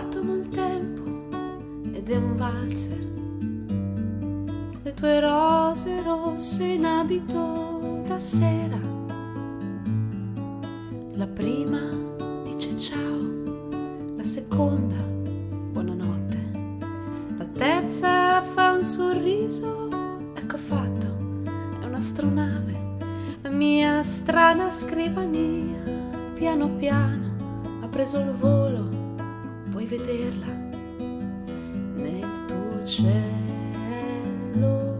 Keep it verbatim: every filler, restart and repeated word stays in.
battono il tempo ed è un valzer. Le tue rose rosse in abito da sera. La prima dice ciao, la seconda buonanotte, la terza fa un sorriso, ecco fatto, è un'astronave. La mia strana scrivania piano piano ha preso il volo, puoi vederla nel tuo cielo.